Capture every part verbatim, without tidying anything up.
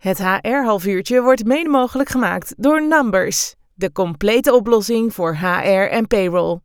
Het H R-halfuurtje wordt mede mogelijk gemaakt door Numbers, de complete oplossing voor H R en payroll.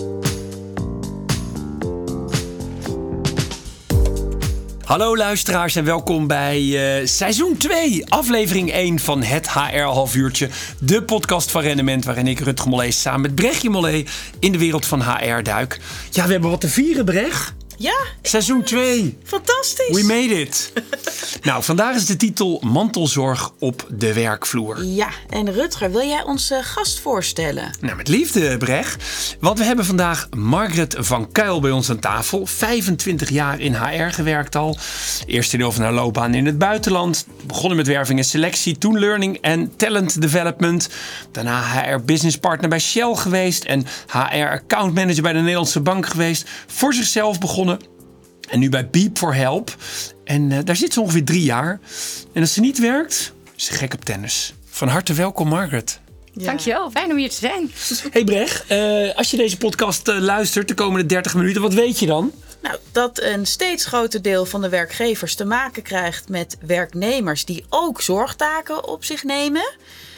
Hallo luisteraars en welkom bij uh, seizoen twee, aflevering één van het H R-halfuurtje. De podcast van Rendement waarin ik, Rutger Mollé, samen met Brechtje Mollé in de wereld van H R duik. Ja, we hebben wat te vieren, Brecht. Ja. Seizoen twee. Fantastisch. We made it. Nou, vandaag is de titel Mantelzorg op de werkvloer. Ja, en Rutger, wil jij onze gast voorstellen? Nou, met liefde, Brecht. Want we hebben vandaag Margaret van Kuil bij ons aan tafel. vijfentwintig jaar in H R gewerkt al. Eerste deel van haar loopbaan in het buitenland. Begonnen met werving en selectie, toen learning en talent development. Daarna H R business partner bij Shell geweest. En H R account manager bij de Nederlandse Bank geweest. Voor zichzelf begonnen. En nu bij Beep for Help. En uh, daar zit ze ongeveer drie jaar. En als ze niet werkt, is ze gek op tennis. Van harte welkom, Margaret. Ja. Dankjewel, fijn om hier te zijn. Hey Brecht, uh, als je deze podcast uh, luistert de komende dertig minuten, wat weet je dan? Nou, dat een steeds groter deel van de werkgevers te maken krijgt met werknemers die ook zorgtaken op zich nemen.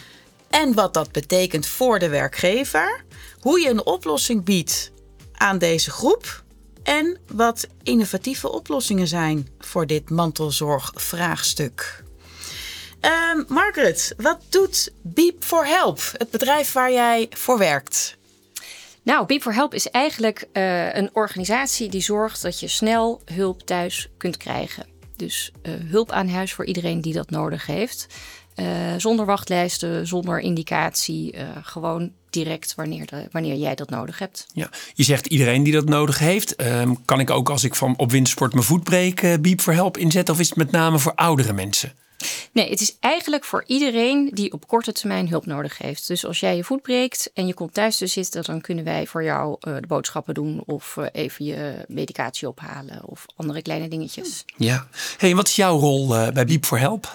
En wat dat betekent voor de werkgever. Hoe je een oplossing biedt aan deze groep. En wat innovatieve oplossingen zijn voor dit mantelzorgvraagstuk. Uh, Margaret, wat doet Beep for Help, het bedrijf waar jij voor werkt? Nou, Beep for Help is eigenlijk uh, een organisatie die zorgt dat je snel hulp thuis kunt krijgen. Dus uh, hulp aan huis voor iedereen die dat nodig heeft. Uh, zonder wachtlijsten, zonder indicatie, uh, gewoon direct wanneer, de, wanneer jij dat nodig hebt. Ja, je zegt iedereen die dat nodig heeft. Um, kan ik ook als ik van op wintersport mijn voet breek uh, Beep for Help inzetten? Of is het met name voor oudere mensen? Nee, het is eigenlijk voor iedereen die op korte termijn hulp nodig heeft. Dus als jij je voet breekt en je komt thuis te zitten, dan kunnen wij voor jou uh, de boodschappen doen of uh, even je medicatie ophalen of andere kleine dingetjes. Ja. Hey, en wat is jouw rol uh, bij Beep for Help?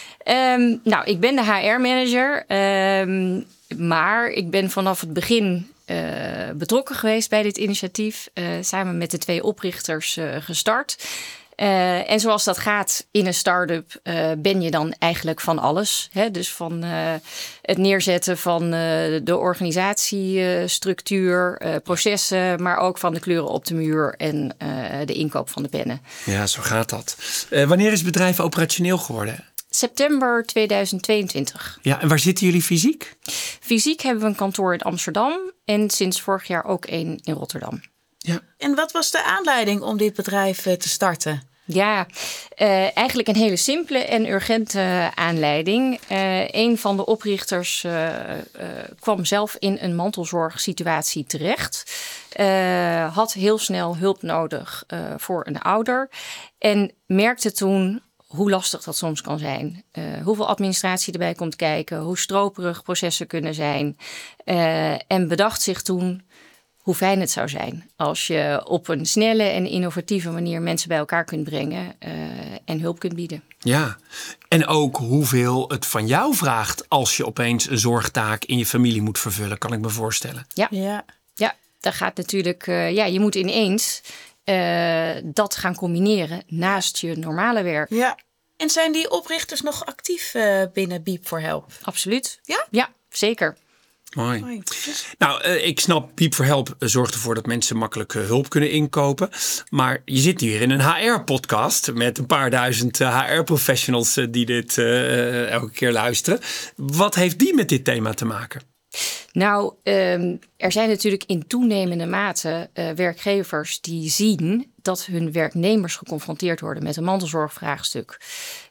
Um, nou, ik ben de H R-manager, um, maar ik ben vanaf het begin uh, betrokken geweest bij dit initiatief. Uh, samen met de twee oprichters uh, gestart. Uh, en zoals dat gaat in een start-up uh, ben je dan eigenlijk van alles. Hè? Dus van uh, het neerzetten van uh, de organisatiestructuur, uh, processen, maar ook van de kleuren op de muur en uh, de inkoop van de pennen. Ja, zo gaat dat. Uh, wanneer is het bedrijf operationeel geworden? September tweeduizend tweeëntwintig. Ja, en waar zitten jullie fysiek? Fysiek hebben we een kantoor in Amsterdam en sinds vorig jaar ook één in Rotterdam. Ja. En wat was de aanleiding om dit bedrijf te starten? Ja, uh, eigenlijk een hele simpele en urgente aanleiding. Uh, een van de oprichters uh, uh, kwam zelf in een mantelzorgsituatie terecht. Uh, had heel snel hulp nodig uh, voor een ouder. En merkte toen hoe lastig dat soms kan zijn. Uh, hoeveel administratie erbij komt kijken. Hoe stroperig processen kunnen zijn. Uh, en bedacht zich toen hoe fijn het zou zijn als je op een snelle en innovatieve manier mensen bij elkaar kunt brengen uh, en hulp kunt bieden. Ja, en ook hoeveel het van jou vraagt als je opeens een zorgtaak in je familie moet vervullen, kan ik me voorstellen. Ja, ja. ja daar gaat natuurlijk, uh, ja, je moet ineens uh, dat gaan combineren naast je normale werk. Ja. En zijn die oprichters nog actief uh, binnen Beep for Help? Absoluut. Ja? Ja, zeker. Mooi. Mooi. Nou, uh, ik snap, Beep for Help zorgt ervoor dat mensen makkelijk uh, hulp kunnen inkopen. Maar je zit hier in een H R-podcast met een paar duizend uh, H R-professionals uh, die dit uh, elke keer luisteren. Wat heeft die met dit thema te maken? Nou, um, er zijn natuurlijk in toenemende mate uh, werkgevers die zien dat hun werknemers geconfronteerd worden met een mantelzorgvraagstuk.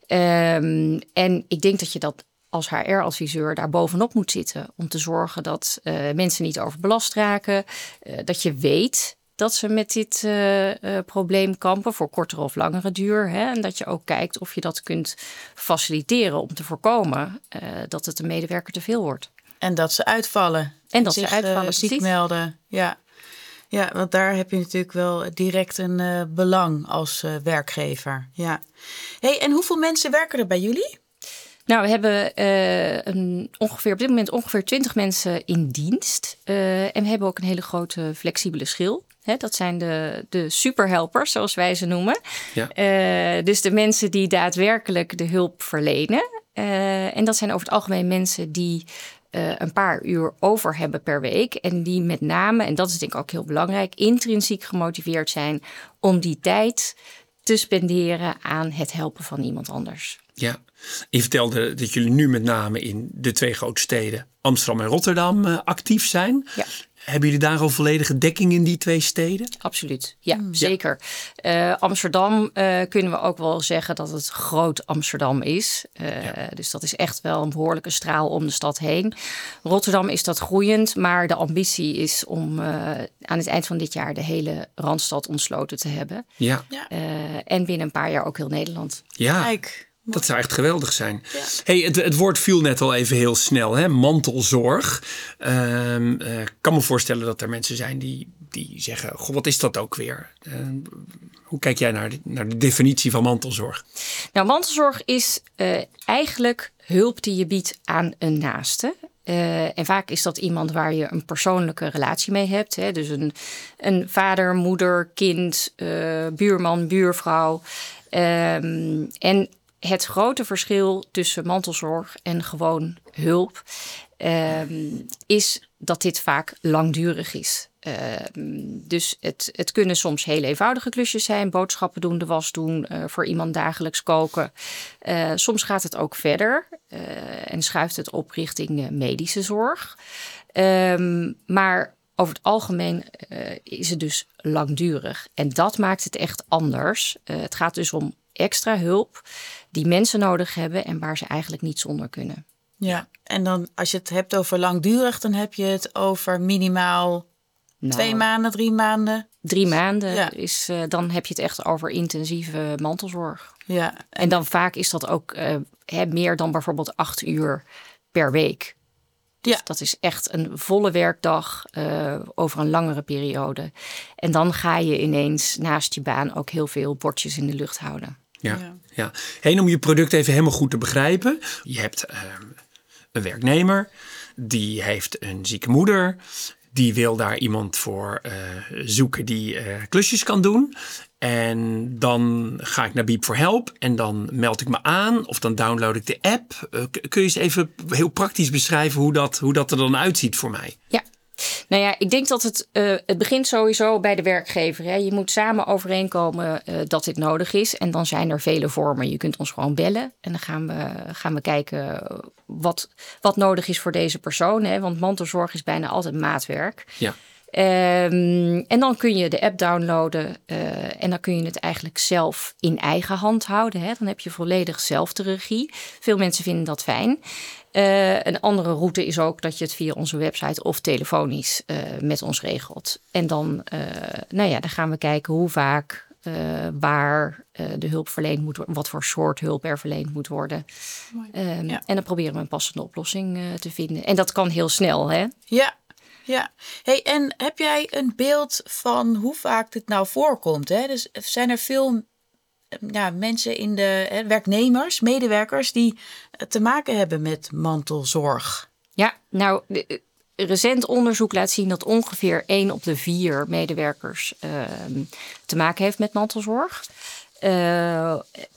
Um, en ik denk dat je dat als H R-adviseur daar bovenop moet zitten om te zorgen dat uh, mensen niet overbelast raken. Uh, dat je weet dat ze met dit uh, uh, probleem kampen voor kortere of langere duur. Hè? En dat je ook kijkt of je dat kunt faciliteren om te voorkomen uh, dat het een medewerker te veel wordt. En dat ze uitvallen. En dat zich, ze uitvallen, uh, ziek precies. melden. Ja. Ja, want daar heb je natuurlijk wel direct een uh, belang als uh, werkgever. Ja. Hey, en hoeveel mensen werken er bij jullie? Nou, we hebben uh, een, ongeveer op dit moment ongeveer twintig mensen in dienst. Uh, en we hebben ook een hele grote flexibele schil. Hè, dat zijn de, de superhelpers, zoals wij ze noemen. Ja. Uh, dus de mensen die daadwerkelijk de hulp verlenen. Uh, en dat zijn over het algemeen mensen die uh, een paar uur over hebben per week. En die met name, en dat is denk ik ook heel belangrijk, intrinsiek gemotiveerd zijn om die tijd te spenderen aan het helpen van iemand anders. Ja, je vertelde dat jullie nu met name in de twee grote steden Amsterdam en Rotterdam uh, actief zijn. Ja. Hebben jullie daar al volledige dekking in die twee steden? Absoluut, ja, mm. zeker. Uh, Amsterdam uh, kunnen we ook wel zeggen dat het groot Amsterdam is. Uh, ja. Dus dat is echt wel een behoorlijke straal om de stad heen. Rotterdam is dat groeiend, maar de ambitie is om uh, aan het eind van dit jaar de hele Randstad ontsloten te hebben. Ja. Uh, en binnen een paar jaar ook heel Nederland. Ja. Kijk. Dat zou echt geweldig zijn. Ja. Hey, het, het woord viel net al even heel snel, hè? Mantelzorg. Um, uh, ik kan me voorstellen dat er mensen zijn die, die zeggen, goh, wat is dat ook weer? Uh, hoe kijk jij naar de, naar de definitie van mantelzorg? Nou, mantelzorg is uh, eigenlijk hulp die je biedt aan een naaste. Uh, en vaak is dat iemand waar je een persoonlijke relatie mee hebt. Hè? Dus een, een vader, moeder, kind, uh, buurman, buurvrouw. Um, en het grote verschil tussen mantelzorg en gewoon hulp um, is dat dit vaak langdurig is. Um, dus het, het kunnen soms heel eenvoudige klusjes zijn. Boodschappen doen, de was doen, uh, voor iemand dagelijks koken. Uh, soms gaat het ook verder uh, en schuift het op richting uh, medische zorg. Um, maar over het algemeen uh, is het dus langdurig. En dat maakt het echt anders. Uh, het gaat dus om extra hulp die mensen nodig hebben en waar ze eigenlijk niet zonder kunnen. Ja, en dan als je het hebt over langdurig, dan heb je het over minimaal nou, twee maanden, drie maanden. Drie maanden, ja. is, uh, dan heb je het echt over intensieve mantelzorg. Ja. En, en dan vaak is dat ook uh, he, meer dan bijvoorbeeld acht uur per week. Dus ja. Dat is echt een volle werkdag uh, over een langere periode. En dan ga je ineens naast je baan ook heel veel bordjes in de lucht houden. Ja, ja. ja. Hey, om je product even helemaal goed te begrijpen. Je hebt uh, een werknemer, die heeft een zieke moeder. Die wil daar iemand voor uh, zoeken die uh, klusjes kan doen. En dan ga ik naar Beep for Help en dan meld ik me aan of dan download ik de app. Uh, kun je eens even heel praktisch beschrijven hoe dat, hoe dat er dan uitziet voor mij? Ja. Nou ja, ik denk dat het, uh, het begint sowieso bij de werkgever. Hè. Je moet samen overeenkomen uh, dat dit nodig is. En dan zijn er vele vormen. Je kunt ons gewoon bellen. En dan gaan we, gaan we kijken wat, wat nodig is voor deze persoon. Hè. Want mantelzorg is bijna altijd maatwerk. Ja. Um, en dan kun je de app downloaden. Uh, en dan kun je het eigenlijk zelf in eigen hand houden. Hè. Dan heb je volledig zelf de regie. Veel mensen vinden dat fijn. Uh, een andere route is ook dat je het via onze website of telefonisch uh, met ons regelt. En dan, uh, nou ja, dan gaan we kijken hoe vaak, uh, waar uh, de hulp verleend moet worden, wat voor soort hulp er verleend moet worden. Um, ja. En dan proberen we een passende oplossing uh, te vinden. En dat kan heel snel, hè? Ja. Ja, hey, en heb jij een beeld van hoe vaak dit nou voorkomt? Hè? Dus zijn er veel ja, mensen in de hè, werknemers, medewerkers die te maken hebben met mantelzorg? Ja, nou, de, recent onderzoek laat zien dat ongeveer één op de vier medewerkers uh, te maken heeft met mantelzorg. Uh,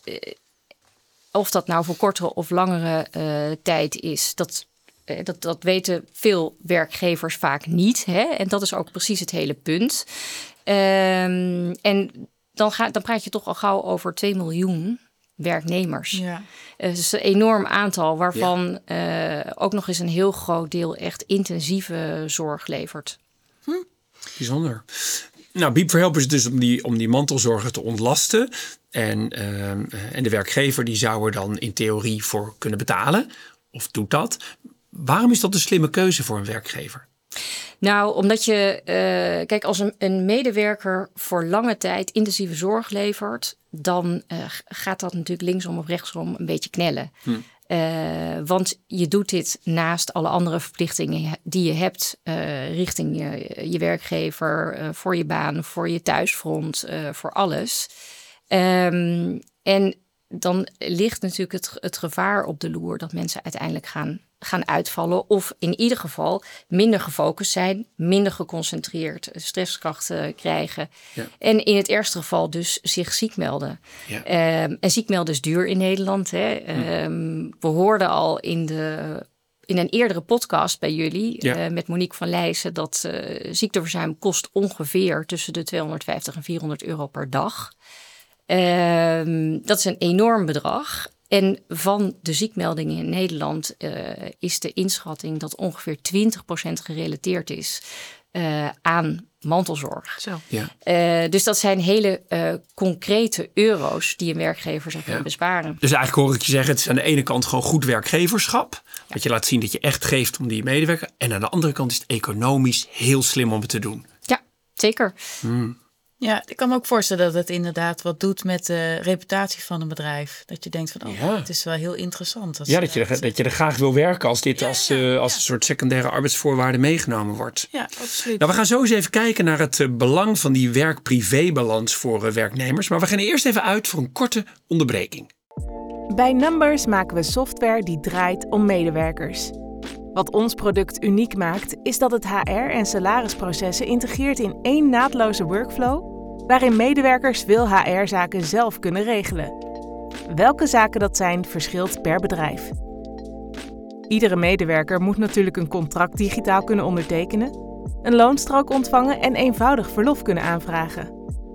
of dat nou voor kortere of langere uh, tijd is, dat Dat, dat weten veel werkgevers vaak niet. Hè? En dat is ook precies het hele punt. Um, en dan, ga, dan praat je toch al gauw over twee miljoen werknemers. Ja. Uh, dat is een enorm aantal waarvan ja. uh, ook nog eens een heel groot deel echt intensieve zorg levert. Hm. Bijzonder. Nou, Beep for Help is dus om die, om die mantelzorgen te ontlasten. En, uh, en de werkgever die zou er dan in theorie voor kunnen betalen. Of doet dat. Waarom is dat een slimme keuze voor een werkgever? Nou, omdat je, uh, kijk, als een, een medewerker voor lange tijd intensieve zorg levert, dan uh, gaat dat natuurlijk linksom of rechtsom een beetje knellen. Hm. Uh, want je doet dit naast alle andere verplichtingen die je hebt uh, richting je, je werkgever, uh, voor je baan, voor je thuisfront, uh, voor alles. Um, en dan ligt natuurlijk het, het gevaar op de loer dat mensen uiteindelijk gaan gaan uitvallen of in ieder geval minder gefocust zijn, minder geconcentreerd, stresskrachten krijgen ja. en in het ergste geval dus zich ziek melden. Ja. Um, en ziek melden is duur in Nederland. Hè. Um, we hoorden al in de in een eerdere podcast bij jullie ja. uh, met Monique van Leijsen dat uh, ziekteverzuim kost ongeveer tussen de tweehonderdvijftig en vierhonderd euro per dag. Um, dat is een enorm bedrag. En van de ziekmeldingen in Nederland uh, is de inschatting dat ongeveer twintig procent gerelateerd is uh, aan mantelzorg. Zo. Ja. Uh, dus dat zijn hele uh, concrete euro's die een werkgever zou kunnen ja. besparen. Dus eigenlijk hoor ik je zeggen, het is aan de ene kant gewoon goed werkgeverschap. Ja. Dat je laat zien dat je echt geeft om die medewerker. En aan de andere kant is het economisch heel slim om het te doen. Ja, zeker. Hmm. Ja, ik kan me ook voorstellen dat het inderdaad wat doet met de reputatie van een bedrijf. Dat je denkt van, oh, ja. het is wel heel interessant. Als ja, dat je, er, dat je er graag wil werken als dit ja, als, ja, uh, als ja. een soort secundaire arbeidsvoorwaarde meegenomen wordt. Ja, absoluut. Nou, we gaan zo eens even kijken naar het uh, belang van die werk-privé-balans voor uh, werknemers. Maar we gaan eerst even uit voor een korte onderbreking. Bij Numbers maken we software die draait om medewerkers. Wat ons product uniek maakt, is dat het H R- en salarisprocessen integreert in één naadloze workflow, waarin medewerkers veel H R-zaken zelf kunnen regelen. Welke zaken dat zijn, verschilt per bedrijf. Iedere medewerker moet natuurlijk een contract digitaal kunnen ondertekenen, een loonstrook ontvangen en eenvoudig verlof kunnen aanvragen.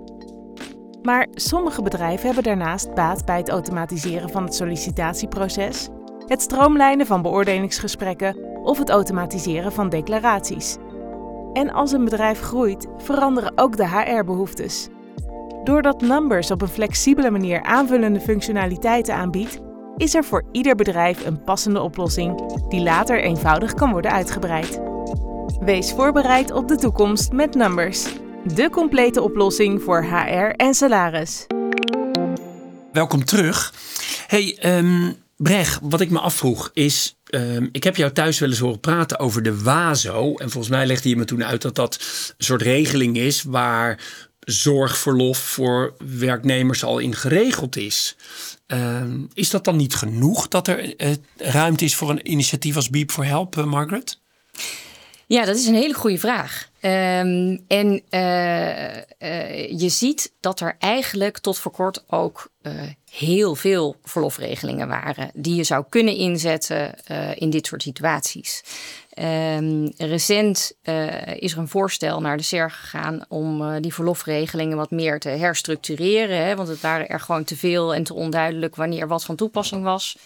Maar sommige bedrijven hebben daarnaast baat bij het automatiseren van het sollicitatieproces, het stroomlijnen van beoordelingsgesprekken of het automatiseren van declaraties. En als een bedrijf groeit, veranderen ook de H R-behoeftes. Doordat Numbers op een flexibele manier aanvullende functionaliteiten aanbiedt, is er voor ieder bedrijf een passende oplossing die later eenvoudig kan worden uitgebreid. Wees voorbereid op de toekomst met Numbers, de complete oplossing voor H R en salaris. Welkom terug. Hey, um... Breg, wat ik me afvroeg is, uh, ik heb jou thuis wel eens horen praten over de WAZO. En volgens mij legde je me toen uit dat dat een soort regeling is waar zorgverlof voor werknemers al in geregeld is. Uh, is dat dan niet genoeg dat er uh, ruimte is voor een initiatief als Beep for Help, uh, Margaret? Ja, dat is een hele goede vraag. Um, en uh, uh, je ziet dat er eigenlijk tot voor kort ook uh, heel veel verlofregelingen waren die je zou kunnen inzetten uh, in dit soort situaties. Um, recent uh, is er een voorstel naar de S E R gegaan om uh, die verlofregelingen wat meer te herstructureren. Hè, want het waren er gewoon te veel en te onduidelijk wanneer wat van toepassing was.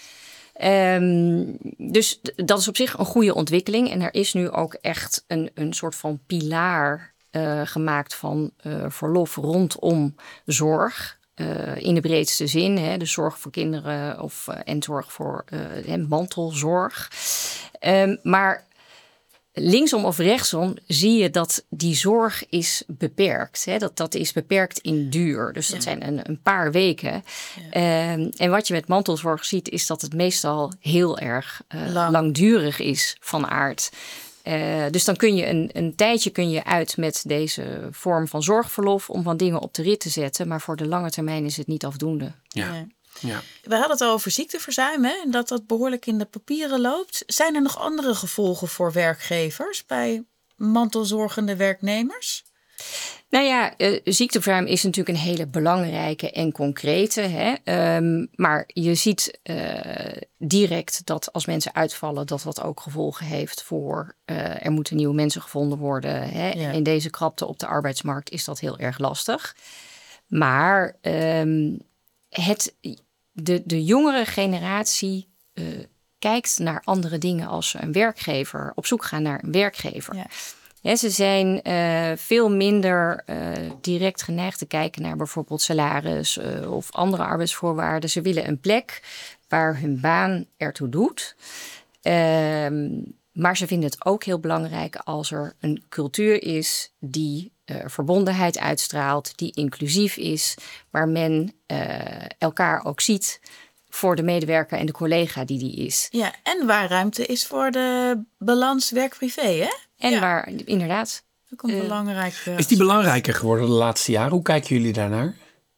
Um, dus d- dat is op zich een goede ontwikkeling. En er is nu ook echt een, een soort van pilaar uh, gemaakt van uh, verlof rondom zorg. Uh, in de breedste zin. Hè, de zorg voor kinderen of, uh, en zorg voor uh, mantelzorg. Um, maar linksom of rechtsom zie je dat die zorg is beperkt. Hè? Dat, dat is beperkt in duur. Dus dat ja. zijn een, een paar weken. Ja. Um, en wat je met mantelzorg ziet is dat het meestal heel erg uh, Lang. langdurig is van aard. Uh, dus dan kun je een, een tijdje kun je uit met deze vorm van zorgverlof om van dingen op de rit te zetten. Maar voor de lange termijn is het niet afdoende. Ja. Ja. Ja. We hadden het al over ziekteverzuim, hè, en dat dat behoorlijk in de papieren loopt. Zijn er nog andere gevolgen voor werkgevers bij mantelzorgende werknemers? Nou ja, uh, ziekteverzuim is natuurlijk een hele belangrijke en concrete. Hè? Um, maar je ziet uh, direct dat als mensen uitvallen, dat dat ook gevolgen heeft voor uh, er moeten nieuwe mensen gevonden worden. Hè? Ja. In deze krapte op de arbeidsmarkt is dat heel erg lastig. Maar um, het, de, de jongere generatie uh, kijkt naar andere dingen als ze een werkgever op zoek gaan naar een werkgever. Ja. Ja, ze zijn uh, veel minder uh, direct geneigd te kijken naar bijvoorbeeld salaris uh, of andere arbeidsvoorwaarden. Ze willen een plek waar hun baan ertoe doet. Uh, maar ze vinden het ook heel belangrijk als er een cultuur is die uh, verbondenheid uitstraalt, die inclusief is, waar men uh, elkaar ook ziet voor de medewerker en de collega die die is. Ja, en waar ruimte is voor de balans werk-privé, hè? En ja. waar, inderdaad. Ook een uh, belangrijk, uh, is die belangrijker geworden de laatste jaren? Hoe kijken jullie daarnaar?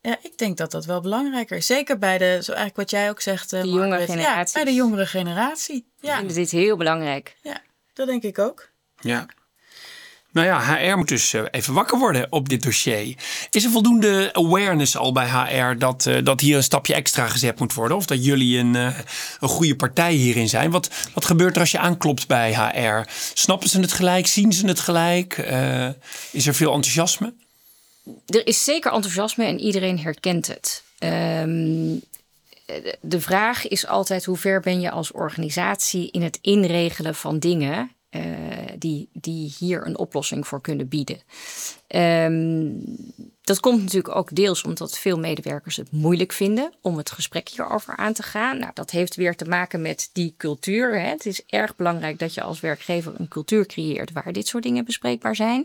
Ja, ik denk dat dat wel belangrijker is. Zeker bij de, zo eigenlijk wat jij ook zegt, uh, de jongere Margaret. generatie. Ja, bij de jongere generatie. Ik Ja, vind dit heel belangrijk. ja, dat denk ik ook. Ja. Nou ja, H R moet dus even wakker worden op dit dossier. Is er voldoende awareness al bij H R dat, uh, dat hier een stapje extra gezet moet worden? Of dat jullie een, uh, een goede partij hierin zijn? Wat, wat gebeurt er als je aanklopt bij H R? Snappen ze het gelijk? Zien ze het gelijk? Uh, is er veel enthousiasme? Er is zeker enthousiasme en iedereen herkent het. Um, de vraag is altijd hoe ver ben je als organisatie in het inregelen van dingen Uh, die, die hier een oplossing voor kunnen bieden. Um, dat komt natuurlijk ook deels omdat veel medewerkers het moeilijk vinden om het gesprek hierover aan te gaan. Nou, dat heeft weer te maken met die cultuur. Hè. Het is erg belangrijk dat je als werkgever een cultuur creëert waar dit soort dingen bespreekbaar zijn.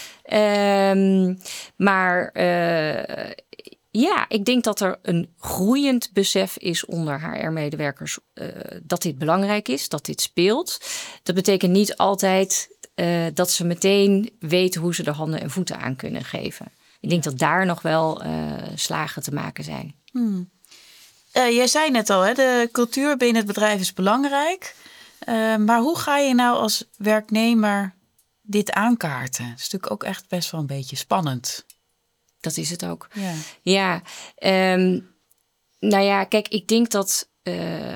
Um, maar uh, ja, ik denk dat er een groeiend besef is onder H R-medewerkers uh, dat dit belangrijk is, dat dit speelt. Dat betekent niet altijd uh, dat ze meteen weten hoe ze er handen en voeten aan kunnen geven. Ik denk dat daar nog wel uh, slagen te maken zijn. Hmm. Uh, jij zei net al, hè, de cultuur binnen het bedrijf is belangrijk. Uh, maar hoe ga je nou als werknemer dit aankaarten? Dat is natuurlijk ook echt best wel een beetje spannend. Dat is het ook. Ja, ja um, nou ja, kijk, ik denk dat uh,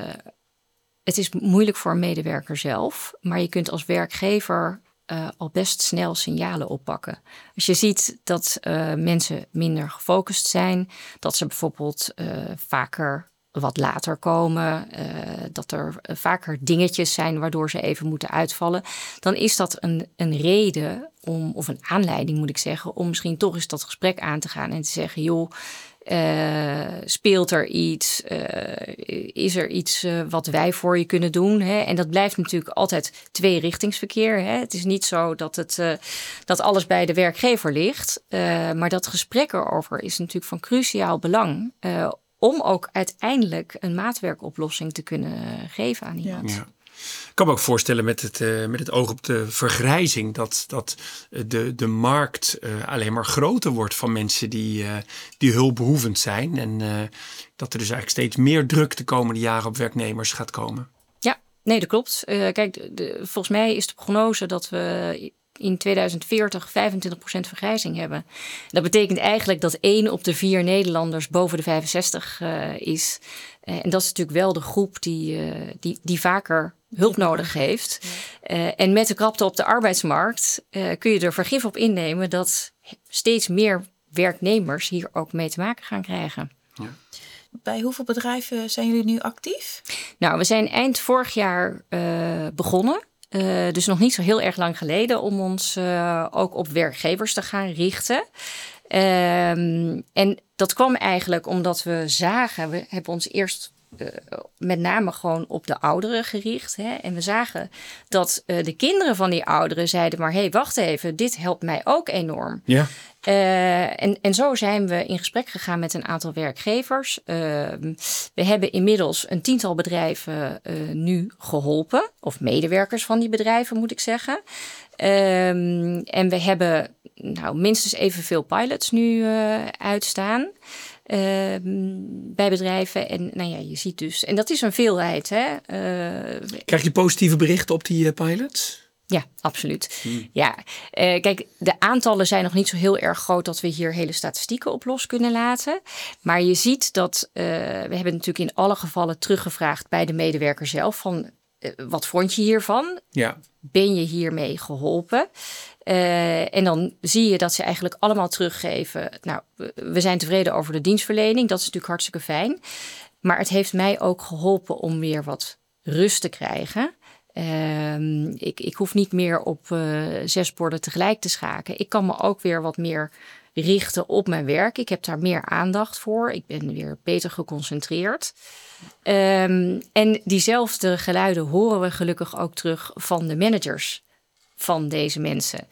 het is moeilijk voor een medewerker zelf, maar je kunt als werkgever uh, al best snel signalen oppakken. Als je ziet dat uh, mensen minder gefocust zijn, dat ze bijvoorbeeld uh, vaker wat later komen, uh, dat er uh, vaker dingetjes zijn waardoor ze even moeten uitvallen, dan is dat een, een reden om, of een aanleiding moet ik zeggen, om misschien toch eens dat gesprek aan te gaan en te zeggen, joh, uh, speelt er iets? Uh, is er iets uh, wat wij voor je kunnen doen? Hè? En dat blijft natuurlijk altijd tweerichtingsverkeer. Hè? Het is niet zo dat, het, uh, dat alles bij de werkgever ligt, uh, maar dat gesprek erover is natuurlijk van cruciaal belang, uh, om ook uiteindelijk een maatwerkoplossing te kunnen geven aan iemand. Ja. Ik kan me ook voorstellen met het, uh, met het oog op de vergrijzing dat, dat de, de markt uh, alleen maar groter wordt van mensen die, uh, die hulpbehoevend zijn. En uh, dat er dus eigenlijk steeds meer druk de komende jaren op werknemers gaat komen. Ja, nee, dat klopt. Uh, kijk, de, de, volgens mij is de prognose dat we in tweeduizend veertig vijfentwintig procent vergrijzing hebben. Dat betekent eigenlijk dat één op de vier Nederlanders boven de vijfenzestig uh, is. Uh, en dat is natuurlijk wel de groep die, uh, die, die vaker hulp nodig heeft. Uh, en met de krapte op de arbeidsmarkt uh, kun je er vergif op innemen dat steeds meer werknemers hier ook mee te maken gaan krijgen. Ja. Bij hoeveel bedrijven zijn jullie nu actief? Nou, we zijn eind vorig jaar uh, begonnen. Uh, dus nog niet zo heel erg lang geleden om ons uh, ook op werkgevers te gaan richten. Um, en dat kwam eigenlijk omdat we zagen, we hebben ons eerst uh, met name gewoon op de ouderen gericht. Hè? En we zagen dat uh, de kinderen van die ouderen zeiden, maar hé, hey, wacht even, dit helpt mij ook enorm. Ja. Uh, en, en zo zijn we in gesprek gegaan met een aantal werkgevers. Uh, we hebben inmiddels een tiental bedrijven uh, nu geholpen. Of medewerkers van die bedrijven, moet ik zeggen. Um, en we hebben nou, minstens evenveel pilots nu uh, uitstaan. Uh, bij bedrijven. En nou ja, je ziet dus. En dat is een veelheid. Hè? Uh, Krijg je positieve berichten op die uh, pilots? Ja, absoluut. Hmm. Ja, uh, kijk, de aantallen zijn nog niet zo heel erg groot dat we hier hele statistieken op los kunnen laten. Maar je ziet dat uh, we hebben natuurlijk in alle gevallen teruggevraagd bij de medewerker zelf van uh, wat vond je hiervan? Ja. Ben je hiermee geholpen? Uh, en dan zie je dat ze eigenlijk allemaal teruggeven. Nou, we zijn tevreden over de dienstverlening. Dat is natuurlijk hartstikke fijn. Maar het heeft mij ook geholpen om weer wat rust te krijgen. Uh, ik, ik hoef niet meer op uh, zes borden tegelijk te schaken. Ik kan me ook weer wat meer richten op mijn werk. Ik heb daar meer aandacht voor. Ik ben weer beter geconcentreerd. Um, en diezelfde geluiden horen we gelukkig ook terug van de managers van deze mensen.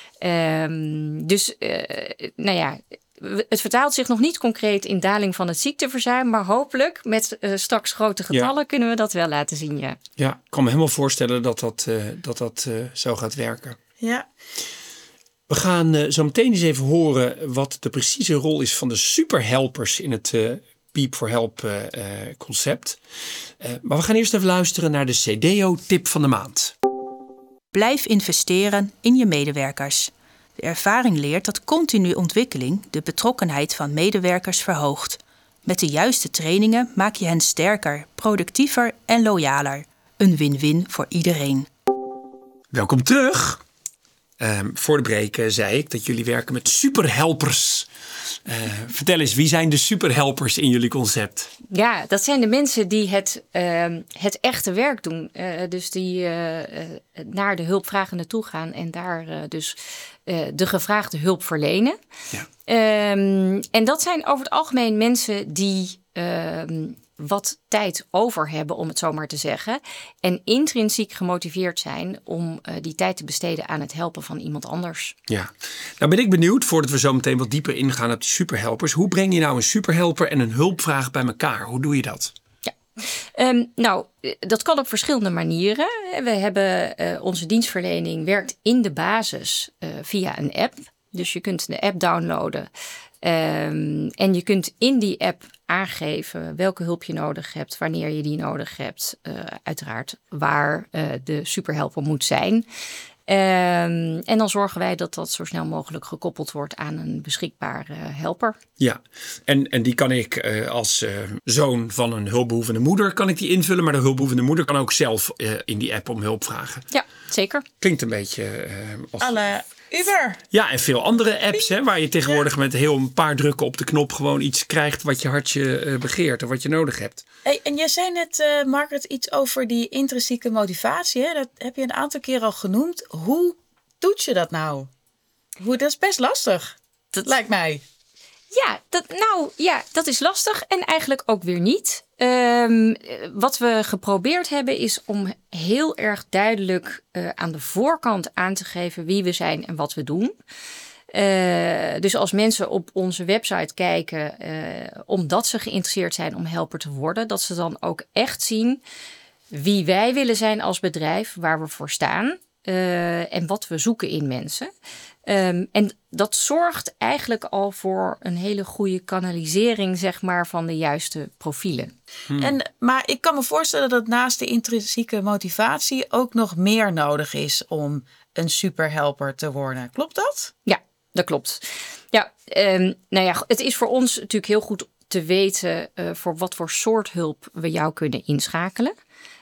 Um, dus, uh, nou ja, het vertaalt zich nog niet concreet in daling van het ziekteverzuim, maar hopelijk met uh, straks grote getallen ja. kunnen we dat wel laten zien. Ja, ja ik kan me helemaal voorstellen dat dat, uh, dat, dat uh, zo gaat werken. Ja. We gaan uh, zo meteen eens even horen wat de precieze rol is van de superhelpers in het uh, Beep for Help uh, uh, concept. Uh, maar we gaan eerst even luisteren naar de C D O-tip van de maand. Blijf investeren in je medewerkers. De ervaring leert dat continue ontwikkeling de betrokkenheid van medewerkers verhoogt. Met de juiste trainingen maak je hen sterker, productiever en loyaler. Een win-win voor iedereen. Welkom terug. Um, voor de break uh, zei ik dat jullie werken met superhelpers. Uh, vertel eens, wie zijn de superhelpers in jullie concept? Ja, dat zijn de mensen die het, uh, het echte werk doen. Uh, dus die uh, uh, naar de hulpvragende toe gaan en daar uh, dus uh, de gevraagde hulp verlenen. Ja. Um, en dat zijn over het algemeen mensen die uh, wat tijd over hebben, om het zo maar te zeggen. En intrinsiek gemotiveerd zijn om uh, die tijd te besteden aan het helpen van iemand anders. Ja, nou ben ik benieuwd, voordat we zo meteen wat dieper ingaan op die superhelpers. Hoe breng je nou een superhelper en een hulpvraag bij elkaar? Hoe doe je dat? Ja, um, nou, dat kan op verschillende manieren. We hebben uh, onze dienstverlening werkt in de basis uh, via een app. Dus je kunt de app downloaden. Um, en je kunt in die app aangeven welke hulp je nodig hebt, wanneer je die nodig hebt. Uh, uiteraard waar uh, de superhelper moet zijn. Um, en dan zorgen wij dat dat zo snel mogelijk gekoppeld wordt aan een beschikbare helper. Ja, en, en die kan ik uh, als uh, zoon van een hulpbehoevende moeder kan ik die invullen. Maar de hulpbehoevende moeder kan ook zelf uh, in die app om hulp vragen. Ja, zeker. Klinkt een beetje uh, als... Alle Uber. Ja, en veel andere apps hè, waar je tegenwoordig met heel een paar drukken op de knop gewoon iets krijgt wat je hartje uh, begeert of wat je nodig hebt. Hey, en jij zei net, uh, Margaret, iets over die intrinsieke motivatie. Hè? Dat heb je een aantal keer al genoemd. Hoe toets je dat nou? Hoe, dat is best lastig, dat lijkt mij. Ja, dat, nou ja, dat is lastig en eigenlijk ook weer niet. Um, wat we geprobeerd hebben is om heel erg duidelijk uh, aan de voorkant aan te geven wie we zijn en wat we doen. Uh, dus als mensen op onze website kijken, uh, omdat ze geïnteresseerd zijn om helper te worden, dat ze dan ook echt zien wie wij willen zijn als bedrijf, waar we voor staan uh, en wat we zoeken in mensen. Um, en dat zorgt eigenlijk al voor een hele goede kanalisering, zeg maar, van de juiste profielen. Hmm. En, maar ik kan me voorstellen dat naast de intrinsieke motivatie ook nog meer nodig is om een superhelper te worden. Klopt dat? Ja, dat klopt. Ja, um, nou ja, het is voor ons natuurlijk heel goed te weten uh, voor wat voor soort hulp we jou kunnen inschakelen.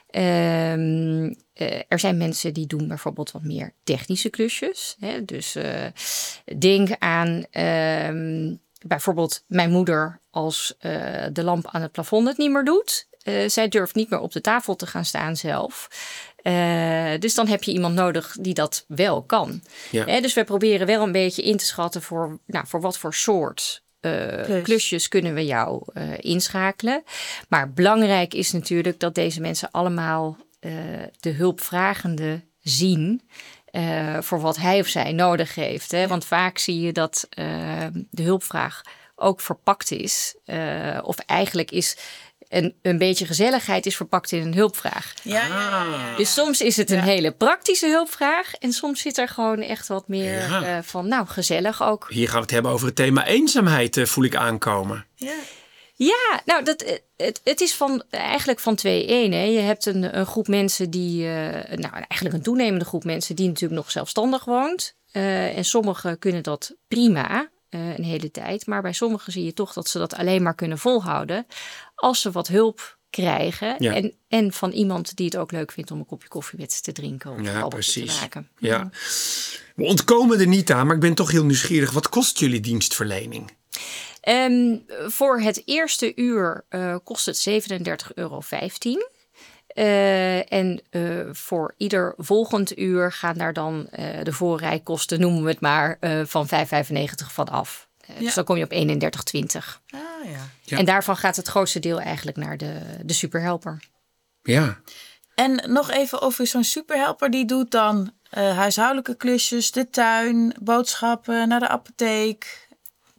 Um, uh, er zijn mensen die doen bijvoorbeeld wat meer technische klusjes. Hè? Dus uh, denk aan um, bijvoorbeeld mijn moeder als uh, de lamp aan het plafond het niet meer doet. Uh, zij durft niet meer op de tafel te gaan staan zelf. Uh, dus dan heb je iemand nodig die dat wel kan. Ja. Hè? Dus we proberen wel een beetje in te schatten voor, nou, voor wat voor soort Uh, Plus. klusjes kunnen we jou uh, inschakelen. Maar belangrijk is natuurlijk dat deze mensen allemaal uh, de hulpvragende zien uh, voor wat hij of zij nodig heeft. Hè? Ja. Want vaak zie je dat uh, de hulpvraag ook verpakt is. Uh, of eigenlijk is een, een beetje gezelligheid is verpakt in een hulpvraag. Ja, ja, ja, ja. Dus soms is het een ja. hele praktische hulpvraag. En soms zit er gewoon echt wat meer ja. uh, van, nou, gezellig ook. Hier gaan we het hebben over het thema eenzaamheid, uh, voel ik aankomen. Ja, ja nou, dat, het, het is van, eigenlijk van twee-één. Hè. Je hebt een, een groep mensen die, uh, nou, eigenlijk een toenemende groep mensen die natuurlijk nog zelfstandig woont. Uh, en sommigen kunnen dat prima. Uh, een hele tijd. Maar bij sommigen zie je toch dat ze dat alleen maar kunnen volhouden als ze wat hulp krijgen. Ja. En, en van iemand die het ook leuk vindt om een kopje koffie met ze te drinken of ja, een precies. te maken. Ja. Ja. We ontkomen er niet aan, maar ik ben toch heel nieuwsgierig. Wat kost jullie dienstverlening? Um, voor het eerste uur uh, kost het zevenendertig euro vijftien. Uh, en uh, voor ieder volgend uur gaan daar dan uh, de voorrijkosten, noemen we het maar, uh, van vijf vijfennegentig van af. Uh, ja. Dus dan kom je op eenendertig twintig. Ah, ja. Ja. En daarvan gaat het grootste deel eigenlijk naar de, de superhelper. Ja. En nog even over zo'n superhelper. Die doet dan uh, huishoudelijke klusjes, de tuin, boodschappen, naar de apotheek.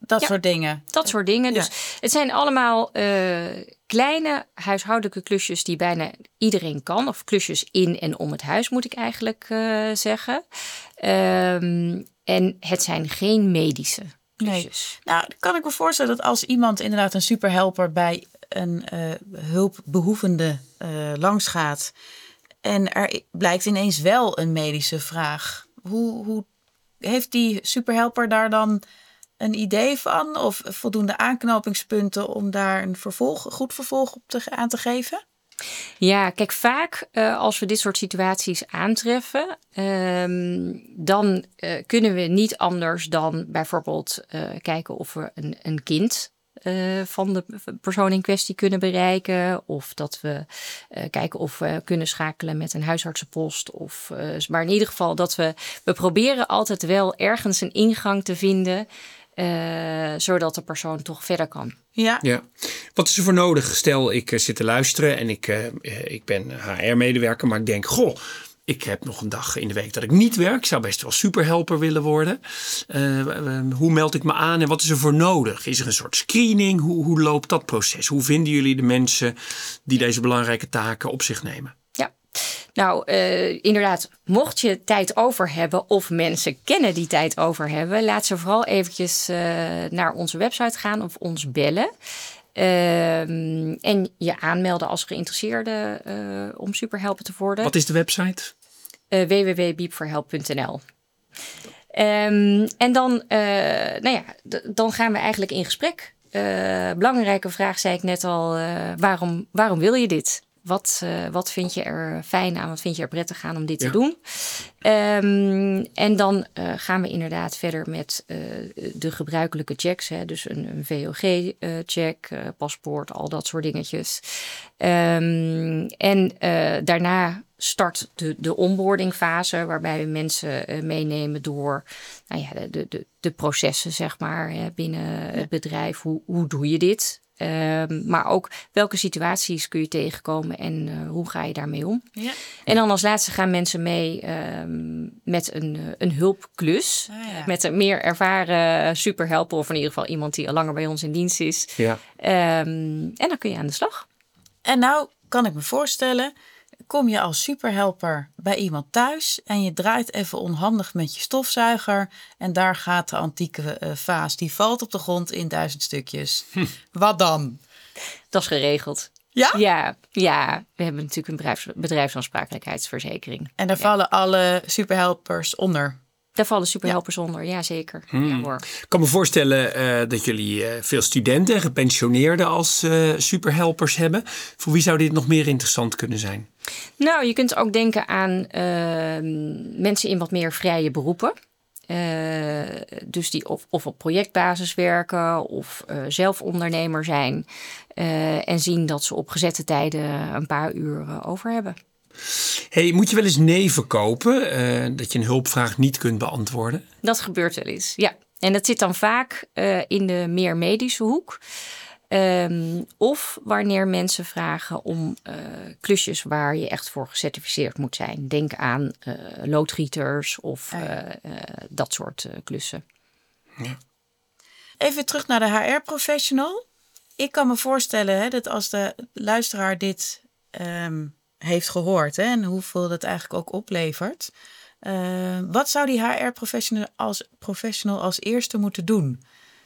dat Ja. soort dingen. Dat soort dingen. Ja. Dus het zijn allemaal uh, kleine huishoudelijke klusjes die bijna iedereen kan. Of klusjes in en om het huis, moet ik eigenlijk uh, zeggen. Um, en het zijn geen medische klusjes. Nee. Nou, kan ik me voorstellen dat als iemand inderdaad een superhelper bij een uh, hulpbehoevende uh, langsgaat en er blijkt ineens wel een medische vraag. Hoe, hoe heeft die superhelper daar dan een idee van of voldoende aanknopingspunten om daar een vervolg, goed vervolg op te, aan te geven? Ja, kijk, vaak uh, als we dit soort situaties aantreffen, uh, dan uh, kunnen we niet anders dan bijvoorbeeld uh, kijken of we een, een kind Uh, van de persoon in kwestie kunnen bereiken. Of dat we uh, kijken of we kunnen schakelen met een huisartsenpost. Of, uh, maar in ieder geval dat we... We proberen altijd wel ergens een ingang te vinden. Uh, zodat de persoon toch verder kan. Ja. ja. Wat is er voor nodig? Stel, ik uh, zit te luisteren en ik, uh, ik ben H R-medewerker. Maar ik denk, goh... Ik heb nog een dag in de week dat ik niet werk. Ik zou best wel superhelper willen worden. Uh, uh, hoe meld ik me aan en wat is er voor nodig? Is er een soort screening? Hoe, hoe loopt dat proces? Hoe vinden jullie de mensen die deze belangrijke taken op zich nemen? Ja, nou uh, inderdaad, mocht je tijd over hebben of mensen kennen die tijd over hebben, laat ze vooral eventjes uh, naar onze website gaan of ons bellen. Uh, en je aanmelden als geïnteresseerde uh, om superhelper te worden. Wat is de website? Uh, w w w punt biep voor help punt n l. Um, en dan, uh, nou ja, d- dan gaan we eigenlijk in gesprek. Uh, belangrijke vraag zei ik net al. Uh, waarom, waarom wil je dit? Wat, uh, wat vind je er fijn aan? Wat vind je er prettig aan om dit ja. te doen? Um, en dan uh, gaan we inderdaad verder met uh, de gebruikelijke checks. Hè? Dus een, een V O G-check, uh, uh, paspoort, al dat soort dingetjes. Um, en uh, daarna start de, de onboardingfase, waarbij we mensen uh, meenemen door nou ja, de, de, de processen, zeg maar, hè, binnen het bedrijf. Hoe, hoe doe je dit? Um, maar ook welke situaties kun je tegenkomen en uh, hoe ga je daarmee om? Ja. En dan als laatste gaan mensen mee um, met een, uh, een hulpklus. Ah, ja. Met een meer ervaren superhelper of in ieder geval iemand die al langer bij ons in dienst is. Ja. Um, en dan kun je aan de slag. En nou kan ik me voorstellen, kom je als superhelper bij iemand thuis en je draait even onhandig met je stofzuiger en daar gaat de antieke uh, vaas, die valt op de grond in duizend stukjes. Hm. Wat dan? Dat is geregeld. Ja? Ja, ja. We hebben natuurlijk een bedrijfs- bedrijfsaansprakelijkheidsverzekering. En daar ja. vallen alle superhelpers onder? Daar vallen superhelpers ja. onder, ja zeker. Hmm. Ja, hoor. Ik kan me voorstellen uh, dat jullie uh, veel studenten en gepensioneerden als uh, superhelpers hebben. Voor wie zou dit nog meer interessant kunnen zijn? Nou, je kunt ook denken aan uh, mensen in wat meer vrije beroepen. Uh, dus die of, of op projectbasis werken of uh, zelf ondernemer zijn. Uh, en zien dat ze op gezette tijden een paar uur uh, over hebben. Hey, moet je wel eens nee verkopen, uh, dat je een hulpvraag niet kunt beantwoorden? Dat gebeurt wel eens, ja. En dat zit dan vaak uh, in de meer medische hoek. Um, of wanneer mensen vragen om uh, klusjes waar je echt voor gecertificeerd moet zijn. Denk aan uh, loodgieters of uh, uh, dat soort uh, klussen. Ja. Even terug naar de H R-professional. Ik kan me voorstellen hè, dat als de luisteraar dit um, heeft gehoord hè, en hoeveel dat eigenlijk ook oplevert. Uh, wat zou die H R-professional als, professional als eerste moeten doen?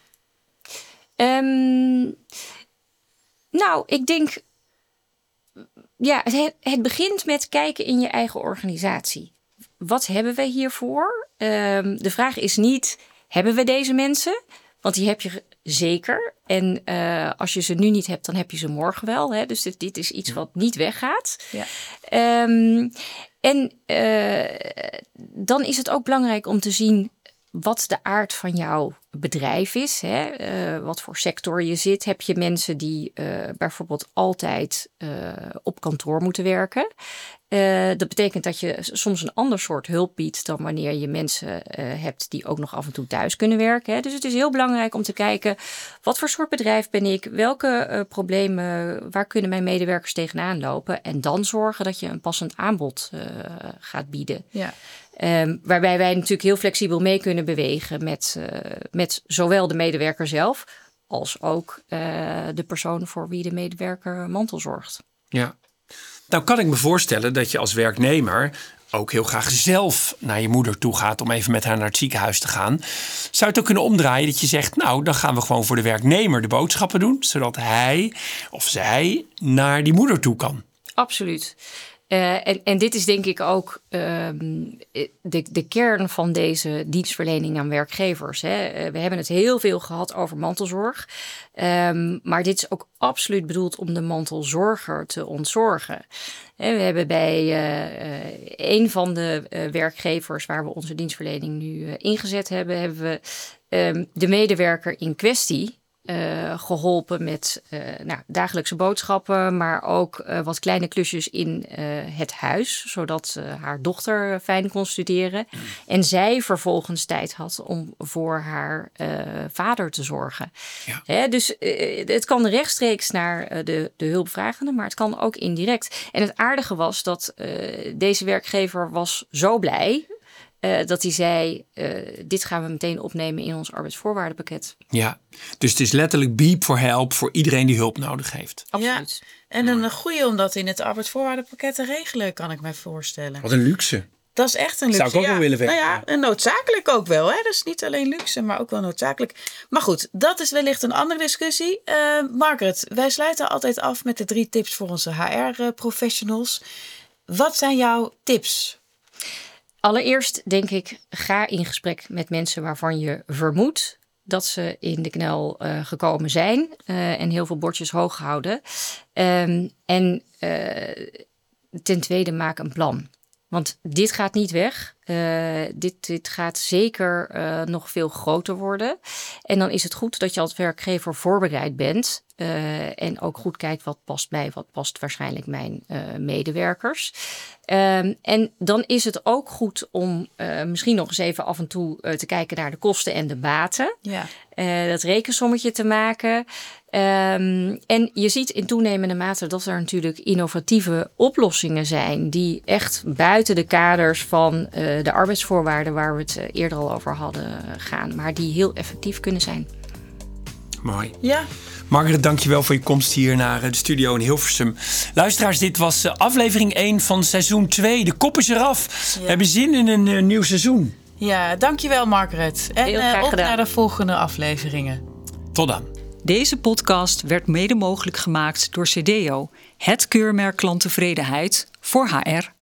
Um, nou, ik denk, ja, het, het begint met kijken in je eigen organisatie. Wat hebben we hiervoor? Um, de vraag is niet, hebben we deze mensen? Want die heb je zeker. En uh, als je ze nu niet hebt, dan heb je ze morgen wel. Hè? Dus dit, dit is iets wat niet weggaat. Ja. Um, en uh, dan is het ook belangrijk om te zien wat de aard van jouw bedrijf is. Hè? Uh, wat voor sector je zit. Heb je mensen die uh, bijvoorbeeld altijd uh, op kantoor moeten werken? Uh, dat betekent dat je soms een ander soort hulp biedt dan wanneer je mensen uh, hebt die ook nog af en toe thuis kunnen werken. Hè? Dus het is heel belangrijk om te kijken, wat voor soort bedrijf ben ik? Welke uh, problemen, waar kunnen mijn medewerkers tegenaan lopen? En dan zorgen dat je een passend aanbod uh, gaat bieden. Ja. Um, waarbij wij natuurlijk heel flexibel mee kunnen bewegen met, uh, met met zowel de medewerker zelf als ook uh, de persoon voor wie de medewerker mantelzorgt. Ja. Nou kan ik me voorstellen dat je als werknemer ook heel graag zelf naar je moeder toe gaat om even met haar naar het ziekenhuis te gaan. Zou je het ook kunnen omdraaien dat je zegt, nou dan gaan we gewoon voor de werknemer de boodschappen doen, zodat hij of zij naar die moeder toe kan? Absoluut. Uh, en, en dit is denk ik ook uh, de, de kern van deze dienstverlening aan werkgevers. Hè. Uh, we hebben het heel veel gehad over mantelzorg. Um, maar dit is ook absoluut bedoeld om de mantelzorger te ontzorgen. En we hebben bij uh, uh, een van de uh, werkgevers waar we onze dienstverlening nu uh, ingezet hebben, hebben we um, de medewerker in kwestie Uh, geholpen met uh, nou, dagelijkse boodschappen, maar ook uh, wat kleine klusjes in uh, het huis, zodat uh, haar dochter fijn kon studeren. Mm. En zij vervolgens tijd had om voor haar uh, vader te zorgen. Ja. Hè, dus uh, het kan rechtstreeks naar uh, de, de hulpvragende, maar het kan ook indirect. En het aardige was dat uh, deze werkgever was zo blij Uh, dat hij zei, uh, dit gaan we meteen opnemen in ons arbeidsvoorwaardenpakket. Ja, dus het is letterlijk beep voor help voor iedereen die hulp nodig heeft. Absoluut. Ja, en een goede om dat in het arbeidsvoorwaardenpakket te regelen, kan ik mij voorstellen. Wat een luxe. Dat is echt een luxe. Zou ik ook ja. wel willen weten. Nou ja, en noodzakelijk ook wel. Hè? Dat is niet alleen luxe, maar ook wel noodzakelijk. Maar goed, dat is wellicht een andere discussie. Uh, Margaret, wij sluiten altijd af met de drie tips voor onze H R-professionals. Wat zijn jouw tips? Allereerst denk ik, ga in gesprek met mensen waarvan je vermoedt dat ze in de knel uh, gekomen zijn uh, en heel veel bordjes hoog houden. Um, en uh, ten tweede, maak een plan. Want dit gaat niet weg. Uh, dit, dit gaat zeker uh, nog veel groter worden. En dan is het goed dat je als werkgever voorbereid bent. Uh, en ook goed kijkt wat past mij, wat past waarschijnlijk mijn uh, medewerkers. Um, en dan is het ook goed om uh, misschien nog eens even af en toe uh, te kijken naar de kosten en de baten. Ja. Uh, dat rekensommetje te maken. Um, en je ziet in toenemende mate dat er natuurlijk innovatieve oplossingen zijn die echt buiten de kaders van uh, de arbeidsvoorwaarden waar we het eerder al over hadden gaan, maar die heel effectief kunnen zijn. Mooi. Ja. Margaret, dankjewel voor je komst hier naar de studio in Hilversum. Luisteraars, dit was aflevering één van seizoen twee. De kop is eraf. Ja. We hebben zin in een uh, nieuw seizoen. Ja, dankjewel Margaret. En heel graag uh, op gedaan. naar de volgende afleveringen. Tot dan. Deze podcast werd mede mogelijk gemaakt door Cedeo, het keurmerk klanttevredenheid voor H R.